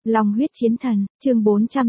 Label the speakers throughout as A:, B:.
A: Long huyết chiến thần, chương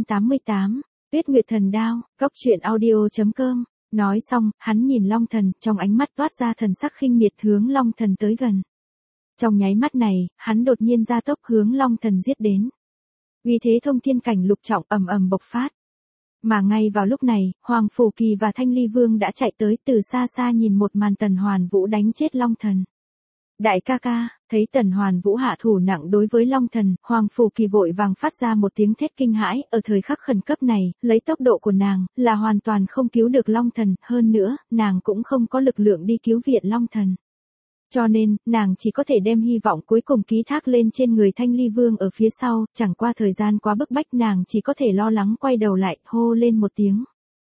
A: 488, Tuyết Nguyệt thần đao, góc truyện audio.com. Nói xong, hắn nhìn Long thần, trong ánh mắt toát ra thần sắc khinh miệt hướng Long thần tới gần. Trong nháy mắt này, hắn đột nhiên ra tốc hướng Long thần giết đến. Uy thế thông thiên cảnh lục trọng ầm ầm bộc phát. Mà ngay vào lúc này, Hoàng Phủ Kỳ và Thanh Ly Vương đã chạy tới, từ xa xa nhìn một màn Tần Hoàn Vũ đánh chết Long thần. Đại ca ca, thấy Tần Hoàn Vũ hạ thủ nặng đối với Long thần, Hoàng Phủ Kỳ vội vàng phát ra một tiếng thét kinh hãi, ở thời khắc khẩn cấp này, lấy tốc độ của nàng, là hoàn toàn không cứu được Long thần, hơn nữa, nàng cũng không có lực lượng đi cứu viện Long thần. Cho nên, nàng chỉ có thể đem hy vọng cuối cùng ký thác lên trên người Thanh Ly Vương ở phía sau, chẳng qua thời gian quá bức bách nàng chỉ có thể lo lắng quay đầu lại, hô lên một tiếng.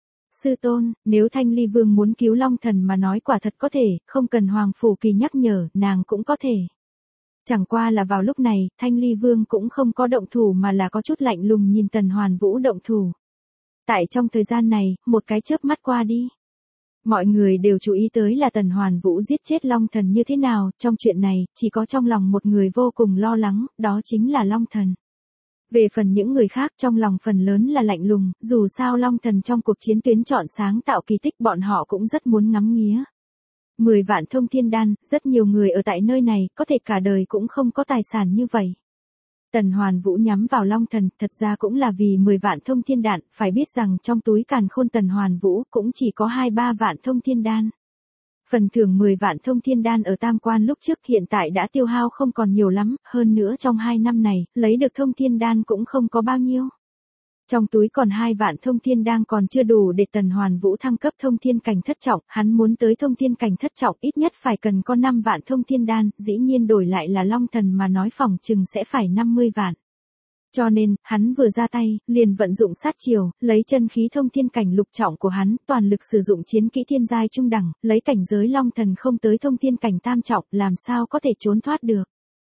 A: Sư tôn, nếu Thanh Ly Vương muốn cứu Long thần mà nói quả thật có thể, không cần Hoàng Phủ Kỳ nhắc nhở, nàng cũng có thể. Chẳng qua là vào lúc này, Thanh Ly Vương cũng không có động thủ mà là có chút lạnh lùng nhìn Tần Hoàn Vũ động thủ. Tại trong thời gian này, một cái chớp mắt qua đi. Mọi người đều chú ý tới là Tần Hoàn Vũ giết chết Long thần như thế nào, trong chuyện này, chỉ có trong lòng một người vô cùng lo lắng, đó chính là Long thần. Về phần những người khác trong lòng phần lớn là lạnh lùng, dù sao Long thần trong cuộc chiến tuyến chọn sáng tạo kỳ tích bọn họ cũng rất muốn ngắm nghía. 10 vạn thông thiên đan, rất nhiều người ở tại nơi này, có thể cả đời cũng không có tài sản như vậy. Tần Hoàn Vũ nhắm vào Long thần, thật ra cũng là vì 10 vạn thông thiên đan, phải biết rằng trong túi càn khôn Tần Hoàn Vũ cũng chỉ có 2-3 vạn thông thiên đan. Phần thưởng 10 vạn thông thiên đan ở Tam Quan lúc trước hiện tại đã tiêu hao không còn nhiều lắm, hơn nữa trong 2 năm này, lấy được thông thiên đan cũng không có bao nhiêu. Trong túi còn 2 vạn thông thiên đan còn chưa đủ để Tần Hoàn Vũ thăng cấp thông thiên cảnh thất trọng, hắn muốn tới thông thiên cảnh thất trọng ít nhất phải cần có 5 vạn thông thiên đan, dĩ nhiên đổi lại là Long thần mà nói phòng chừng sẽ phải 50 vạn. Cho nên, hắn vừa ra tay, liền vận dụng sát chiều, lấy chân khí thông thiên cảnh lục trọng của hắn, toàn lực sử dụng chiến kỹ thiên giai trung đẳng, lấy cảnh giới Long thần không tới thông thiên cảnh tam trọng, làm sao có thể trốn thoát được.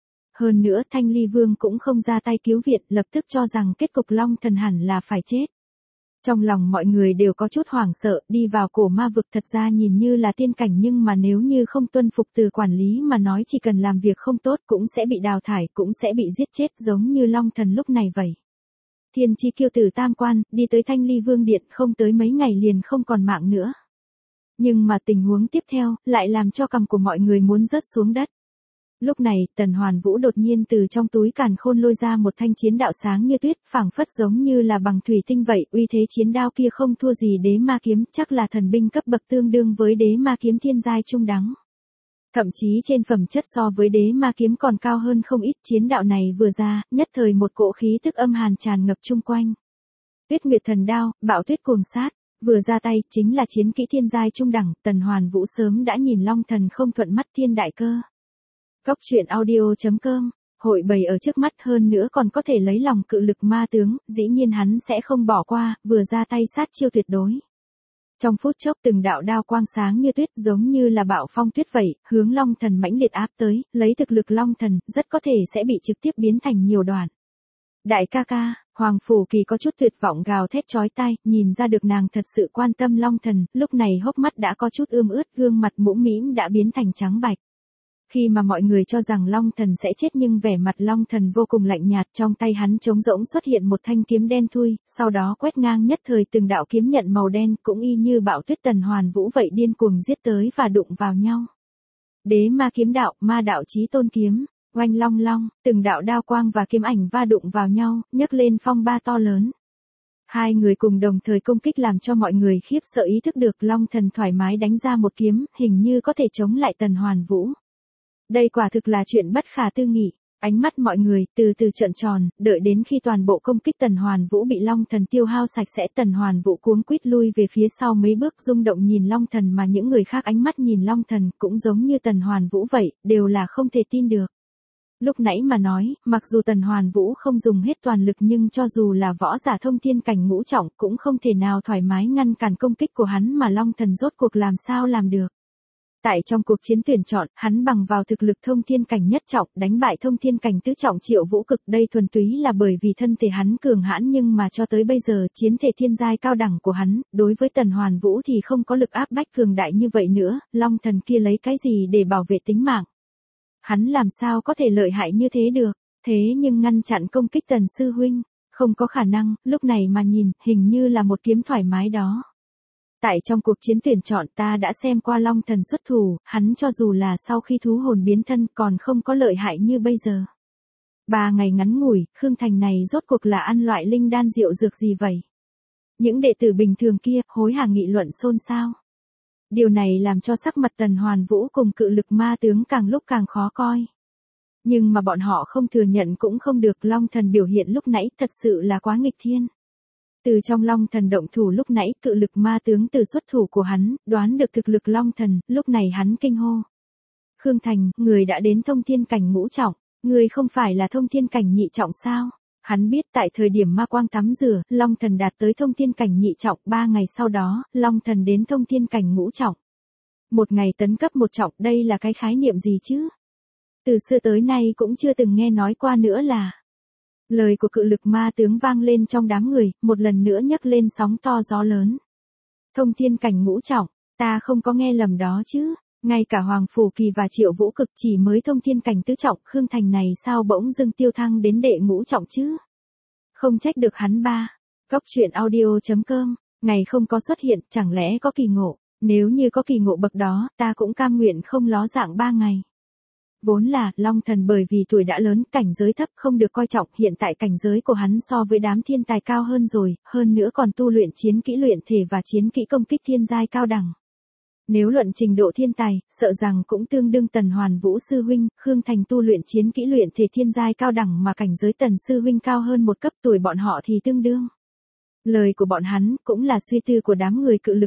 A: Hơn nữa Thanh Ly Vương cũng không ra tay cứu viện, lập tức cho rằng kết cục Long thần hẳn là phải chết. Trong lòng mọi người đều có chút hoảng sợ, đi vào cổ ma vực thật ra nhìn như là tiên cảnh nhưng mà nếu như không tuân phục từ quản lý mà nói chỉ cần làm việc không tốt cũng sẽ bị đào thải, cũng sẽ bị giết chết giống như Long thần lúc này vậy. Thiên chi kiêu tử Tam Quan, đi tới Thanh Ly Vương điện không tới mấy ngày liền không còn mạng nữa. Nhưng mà tình huống tiếp theo, lại làm cho cằm của mọi người muốn rớt xuống đất. Lúc này, Tần Hoàn Vũ đột nhiên từ trong túi càn khôn lôi ra một thanh chiến đạo sáng như tuyết, phảng phất giống như là bằng thủy tinh vậy, uy thế chiến đao kia không thua gì đế ma kiếm, chắc là thần binh cấp bậc tương đương với đế ma kiếm thiên giai trung đẳng. Thậm chí trên phẩm chất so với đế ma kiếm còn cao hơn không ít, chiến đạo này vừa ra, nhất thời một cỗ khí tức âm hàn tràn ngập chung quanh. Tuyết Nguyệt thần đao, bạo tuyết cuồng sát. Vừa ra tay, chính là chiến kỹ thiên giai trung đẳng, Tần Hoàn Vũ sớm đã nhìn Long thần không thuận mắt thiên đại cơ. Góc truyện audio.com, hội bày ở trước mắt hơn nữa còn có thể lấy lòng cự lực ma tướng, dĩ nhiên hắn sẽ không bỏ qua, vừa ra tay sát chiêu tuyệt đối. Trong phút chốc từng đạo đao quang sáng như tuyết giống như là bạo phong tuyết vậy, hướng Long thần mãnh liệt áp tới, lấy thực lực Long thần, rất có thể sẽ bị trực tiếp biến thành nhiều đoạn. Đại ca ca, Hoàng Phủ Kỳ có chút tuyệt vọng gào thét chói tai, nhìn ra được nàng thật sự quan tâm Long thần, lúc này hốc mắt đã có chút ươm ướt, gương mặt mũm mĩm đã biến thành trắng bạch. Khi mà mọi người cho rằng Long thần sẽ chết nhưng vẻ mặt Long thần vô cùng lạnh nhạt, trong tay hắn trống rỗng xuất hiện một thanh kiếm đen thui, sau đó quét ngang nhất thời từng đạo kiếm nhận màu đen cũng y như bạo tuyết Tần Hoàn Vũ vậy điên cuồng giết tới và đụng vào nhau. Đế ma kiếm đạo, ma đạo chí tôn kiếm, oanh long long, từng đạo đao quang và kiếm ảnh va đụng vào nhau, nhấc lên phong ba to lớn. Hai người cùng đồng thời công kích làm cho mọi người khiếp sợ ý thức được Long thần thoải mái đánh ra một kiếm, hình như có thể chống lại Tần Hoàn Vũ. Đây quả thực là chuyện bất khả tư nghị, ánh mắt mọi người từ từ trợn tròn, đợi đến khi toàn bộ công kích Tần Hoàn Vũ bị Long thần tiêu hao sạch sẽ, Tần Hoàn Vũ cuống quýt lui về phía sau mấy bước rung động nhìn Long thần, mà những người khác ánh mắt nhìn Long thần cũng giống như Tần Hoàn Vũ vậy, đều là không thể tin được. Lúc nãy mà nói, mặc dù Tần Hoàn Vũ không dùng hết toàn lực nhưng cho dù là võ giả thông thiên cảnh ngũ trọng cũng không thể nào thoải mái ngăn cản công kích của hắn, mà Long thần rốt cuộc làm sao làm được. Tại trong cuộc chiến tuyển chọn, hắn bằng vào thực lực thông thiên cảnh nhất trọng, đánh bại thông thiên cảnh tứ trọng Triệu Vũ Cực, đây thuần túy là bởi vì thân thể hắn cường hãn, nhưng mà cho tới bây giờ, chiến thể thiên giai cao đẳng của hắn, đối với Tần Hoàn Vũ thì không có lực áp bách cường đại như vậy nữa, Long thần kia lấy cái gì để bảo vệ tính mạng? Hắn làm sao có thể lợi hại như thế được? Thế nhưng ngăn chặn công kích Tần sư huynh, không có khả năng, lúc này mà nhìn, hình như là một kiếm thoải mái đó. Tại trong cuộc chiến tuyển chọn ta đã xem qua Long Thần xuất thủ, hắn cho dù là sau khi thú hồn biến thân còn không có lợi hại như bây giờ. 3 ngày ngắn ngủi, Khương Thành này rốt cuộc là ăn loại linh đan rượu dược gì vậy? Những đệ tử bình thường kia, hối hả nghị luận xôn xao. Điều này làm cho sắc mặt Tần Hoàn Vũ cùng cự lực ma tướng càng lúc càng khó coi. Nhưng mà bọn họ không thừa nhận cũng không được, Long Thần biểu hiện lúc nãy thật sự là quá nghịch thiên. Từ trong Long Thần động thủ lúc nãy, cự lực ma tướng từ xuất thủ của hắn, đoán được thực lực Long Thần, lúc này hắn kinh hô. Khương Thành, người đã đến thông thiên cảnh ngũ trọng, người không phải là thông thiên cảnh nhị trọng sao? Hắn biết tại thời điểm ma quang tắm rửa, Long Thần đạt tới thông thiên cảnh nhị trọng, 3 ngày sau đó, Long Thần đến thông thiên cảnh ngũ trọng. Một ngày tấn cấp một trọng, đây là cái khái niệm gì chứ? Từ xưa tới nay cũng chưa từng nghe nói qua nữa là. Lời của cự lực ma tướng vang lên trong đám người, một lần nữa nhấc lên sóng to gió lớn. Thông thiên cảnh ngũ trọng, ta không có nghe lầm đó chứ? Ngay cả Hoàng Phủ Kỳ và Triệu Vũ Cực chỉ mới thông thiên cảnh tứ trọng, Khương Thành này sao bỗng dưng tiêu thăng đến đệ ngũ trọng chứ? Không trách được hắn ba. Góc truyện audio.com, ngày không có xuất hiện, chẳng lẽ có kỳ ngộ? Nếu như có kỳ ngộ bậc đó, ta cũng cam nguyện không ló dạng 3 ngày. Vốn là, Long Thần bởi vì tuổi đã lớn, cảnh giới thấp không được coi trọng, hiện tại cảnh giới của hắn so với đám thiên tài cao hơn rồi, hơn nữa còn tu luyện chiến kỹ luyện thể và chiến kỹ công kích thiên giai cao đẳng. Nếu luận trình độ thiên tài, sợ rằng cũng tương đương Tần Hoàn Vũ sư huynh, Khương Thành tu luyện chiến kỹ luyện thể thiên giai cao đẳng mà cảnh giới Tần sư huynh cao hơn một cấp, tuổi bọn họ thì tương đương. Lời của bọn hắn cũng là suy tư của đám người cự lực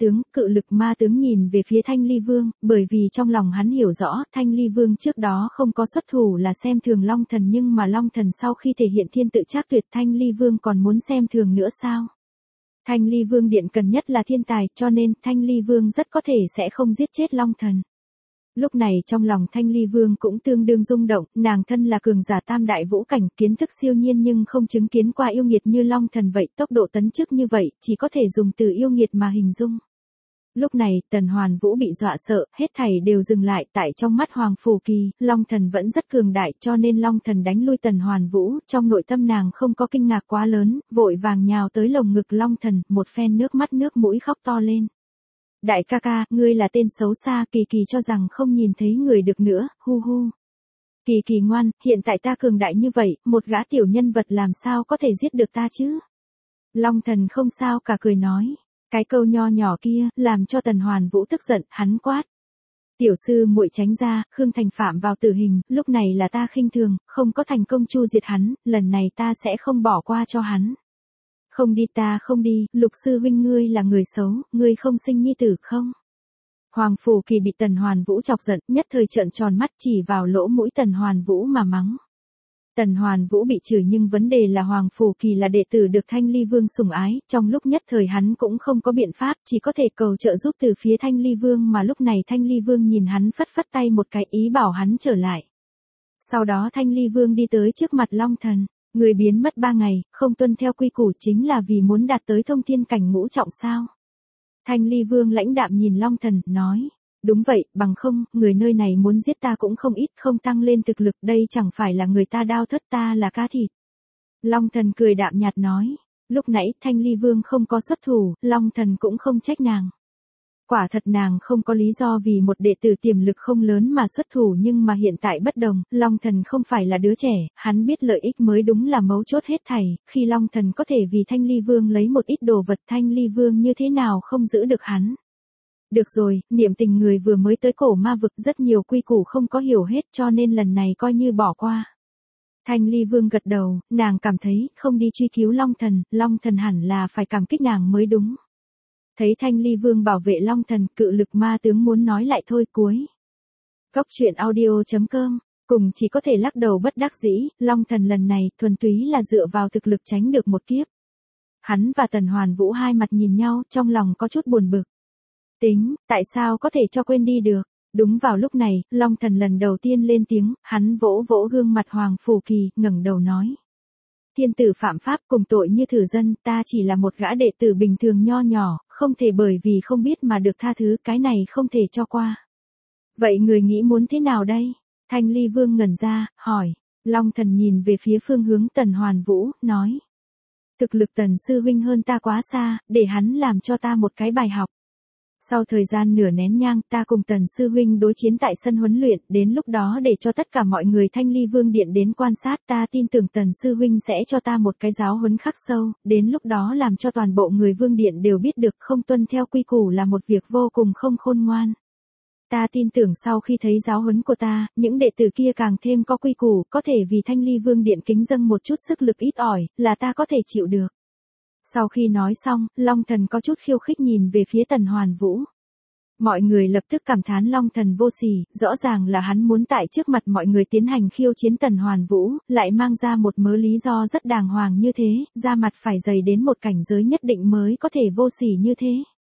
A: ma tướng nhìn về phía Thanh Ly Vương, bởi vì trong lòng hắn hiểu rõ, Thanh Ly Vương trước đó không có xuất thủ là xem thường Long Thần, nhưng mà Long Thần sau khi thể hiện thiên tự trác tuyệt, Thanh Ly Vương còn muốn xem thường nữa sao? Thanh Ly Vương điện cần nhất là thiên tài, cho nên Thanh Ly Vương rất có thể sẽ không giết chết Long Thần. Lúc này trong lòng Thanh Ly Vương cũng tương đương rung động, nàng thân là cường giả tam đại vũ cảnh, kiến thức siêu nhiên nhưng không chứng kiến qua yêu nghiệt như Long Thần vậy, tốc độ tấn chức như vậy, chỉ có thể dùng từ yêu nghiệt mà hình dung. Lúc này, Tần Hoàn Vũ bị dọa sợ, hết thảy đều dừng lại, tại trong mắt Hoàng Phủ Kỳ, Long Thần vẫn rất cường đại, cho nên Long Thần đánh lui Tần Hoàn Vũ, trong nội tâm nàng không có kinh ngạc quá lớn, vội vàng nhào tới lồng ngực Long Thần, một phen nước mắt nước mũi khóc to lên. Đại ca ca, ngươi là tên xấu xa, Kỳ Kỳ cho rằng không nhìn thấy người được nữa, hu hu. Kỳ Kỳ ngoan, hiện tại ta cường đại như vậy, một gã tiểu nhân vật làm sao có thể giết được ta chứ? Long Thần không sao cả cười nói. Cái câu nho nhỏ kia, làm cho Tần Hoàn Vũ tức giận, hắn quát. Tiểu sư muội tránh ra, Khương Thành phạm vào tử hình, lúc này là ta khinh thường, không có thành công chu diệt hắn, lần này ta sẽ không bỏ qua cho hắn. Không đi ta không đi, Lục sư huynh ngươi là người xấu, ngươi không sinh nhi tử không? Hoàng Phủ Kỳ bị Tần Hoàn Vũ chọc giận, nhất thời trợn tròn mắt chỉ vào lỗ mũi Tần Hoàn Vũ mà mắng. Tần Hoàn Vũ bị chửi nhưng vấn đề là Hoàng Phủ Kỳ là đệ tử được Thanh Ly Vương sủng ái, trong lúc nhất thời hắn cũng không có biện pháp, chỉ có thể cầu trợ giúp từ phía Thanh Ly Vương, mà lúc này Thanh Ly Vương nhìn hắn phất phất tay một cái ý bảo hắn trở lại. Sau đó Thanh Ly Vương đi tới trước mặt Long Thần, người biến mất 3 ngày, không tuân theo quy củ chính là vì muốn đạt tới thông thiên cảnh ngũ trọng sao? Thanh Ly Vương lãnh đạm nhìn Long Thần, nói. Đúng vậy, bằng không, người nơi này muốn giết ta cũng không ít, không tăng lên thực lực, đây chẳng phải là người ta đao thất ta là cá thịt. Long Thần cười đạm nhạt nói, lúc nãy Thanh Ly Vương không có xuất thủ, Long Thần cũng không trách nàng. Quả thật nàng không có lý do vì một đệ tử tiềm lực không lớn mà xuất thủ, nhưng mà hiện tại bất đồng, Long Thần không phải là đứa trẻ, hắn biết lợi ích mới đúng là mấu chốt hết thảy, khi Long Thần có thể vì Thanh Ly Vương lấy một ít đồ vật, Thanh Ly Vương như thế nào không giữ được hắn. Được rồi, niệm tình người vừa mới tới cổ ma vực, rất nhiều quy củ không có hiểu hết, cho nên lần này coi như bỏ qua. Thanh Ly Vương gật đầu, nàng cảm thấy, không đi truy cứu Long Thần hẳn là phải cảm kích nàng mới đúng. Thấy Thanh Ly Vương bảo vệ Long Thần, cự lực ma tướng muốn nói lại thôi cuối. Góc truyện audio.com, cùng chỉ có thể lắc đầu bất đắc dĩ, Long Thần lần này thuần túy là dựa vào thực lực tránh được một kiếp. Hắn và Tần Hoàn Vũ hai mặt nhìn nhau, trong lòng có chút buồn bực. Tính, tại sao có thể cho quên đi được? Đúng vào lúc này, Long Thần lần đầu tiên lên tiếng, hắn vỗ vỗ gương mặt Hoàng Phủ Kỳ, ngẩng đầu nói. Thiên tử phạm pháp cùng tội như thử dân, ta chỉ là một gã đệ tử bình thường nho nhỏ, không thể bởi vì không biết mà được tha thứ, cái này không thể cho qua. Vậy người nghĩ muốn thế nào đây? Thanh Ly Vương ngẩn ra, hỏi. Long Thần nhìn về phía phương hướng Tần Hoàn Vũ, nói. Thực lực Tần sư huynh hơn ta quá xa, để hắn làm cho ta một cái bài học. Sau thời gian nửa nén nhang, ta cùng Tần sư huynh đối chiến tại sân huấn luyện, đến lúc đó để cho tất cả mọi người Thanh Ly Vương Điện đến quan sát, ta tin tưởng Tần sư huynh sẽ cho ta một cái giáo huấn khắc sâu, đến lúc đó làm cho toàn bộ người Vương Điện đều biết được không tuân theo quy củ là một việc vô cùng không khôn ngoan. Ta tin tưởng sau khi thấy giáo huấn của ta, những đệ tử kia càng thêm có quy củ, có thể vì Thanh Ly Vương Điện kính dâng một chút sức lực ít ỏi, là ta có thể chịu được. Sau khi nói xong, Long Thần có chút khiêu khích nhìn về phía Tần Hoàn Vũ. Mọi người lập tức cảm thán Long Thần vô sỉ, rõ ràng là hắn muốn tại trước mặt mọi người tiến hành khiêu chiến Tần Hoàn Vũ, lại mang ra một mớ lý do rất đàng hoàng như thế, ra mặt phải dày đến một cảnh giới nhất định mới có thể vô sỉ như thế.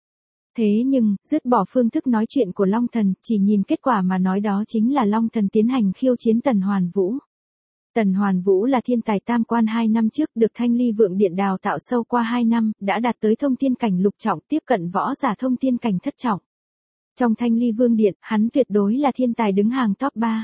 A: Thế nhưng, dứt bỏ phương thức nói chuyện của Long Thần, chỉ nhìn kết quả mà nói đó chính là Long Thần tiến hành khiêu chiến Tần Hoàn Vũ. Tần Hoàn Vũ là thiên tài tam quan 2 năm trước, được Thanh Ly Vượng Điện đào tạo sâu qua 2 năm, đã đạt tới thông thiên cảnh lục trọng, tiếp cận võ giả thông thiên cảnh thất trọng. Trong Thanh Ly Vương Điện, hắn tuyệt đối là thiên tài đứng hàng top 3.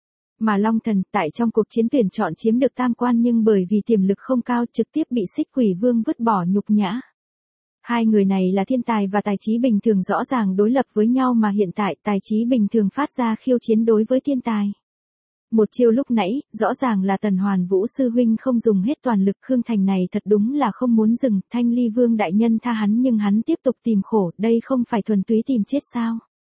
A: Mà Long Thần, tại trong cuộc chiến tuyển chọn chiếm được tam quan nhưng bởi vì tiềm lực không cao trực tiếp bị Xích Quỷ Vương vứt bỏ nhục nhã. Hai người này là thiên tài và tài trí bình thường rõ ràng đối lập với nhau mà hiện tại tài trí bình thường phát ra khiêu chiến đối với thiên tài. Một chiêu lúc nãy, rõ ràng là Tần Hoàn Vũ sư huynh không dùng hết toàn lực, Khương Thành này thật đúng là không muốn dừng, Thanh Ly Vương đại nhân tha hắn nhưng hắn tiếp tục tìm khổ, đây không phải thuần túy tìm chết sao?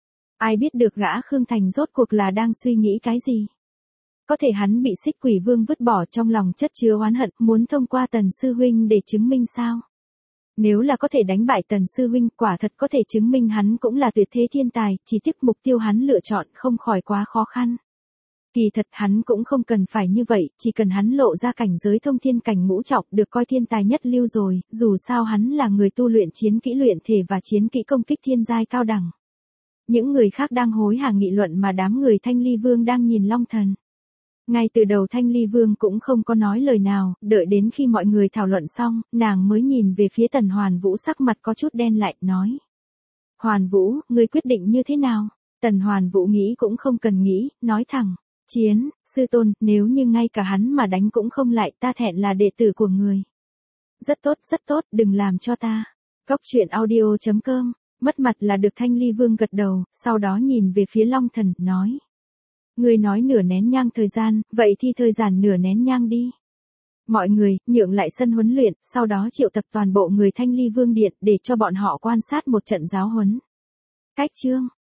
A: Ai biết được gã Khương Thành rốt cuộc là đang suy nghĩ cái gì? Có thể hắn bị Xích Quỷ Vương vứt bỏ trong lòng chất chứa oán hận, muốn thông qua Tần sư huynh để chứng minh sao? Nếu là có thể đánh bại Tần sư huynh, quả thật có thể chứng minh hắn cũng là tuyệt thế thiên tài, chỉ tiếc mục tiêu hắn lựa chọn không khỏi quá khó khăn. Kỳ thật hắn cũng không cần phải như vậy, chỉ cần hắn lộ ra cảnh giới thông thiên cảnh ngũ trọng được coi thiên tài nhất lưu rồi, dù sao hắn là người tu luyện chiến kỹ luyện thể và chiến kỹ công kích thiên giai cao đẳng. Những người khác đang hối hả nghị luận mà đám người Thanh Ly Vương đang nhìn Long Thần. Ngay từ đầu Thanh Ly Vương cũng không có nói lời nào, đợi đến khi mọi người thảo luận xong, nàng mới nhìn về phía Tần Hoàn Vũ sắc mặt có chút đen lại, nói. Hoàn Vũ, ngươi quyết định như thế nào? Tần Hoàn Vũ nghĩ cũng không cần nghĩ, nói thẳng. Chiến, sư tôn, nếu như ngay cả hắn mà đánh cũng không lại, ta thẹn là đệ tử của người. Rất tốt, đừng làm cho ta. Cóc truyện audio.com, mất mặt là được Thanh Ly Vương gật đầu, sau đó nhìn về phía Long Thần, nói. Ngươi nói nửa nén nhang thời gian, vậy thì thời gian nửa nén nhang đi. Mọi người, nhượng lại sân huấn luyện, sau đó triệu tập toàn bộ người Thanh Ly Vương Điện để cho bọn họ quan sát một trận giáo huấn. Cách chương.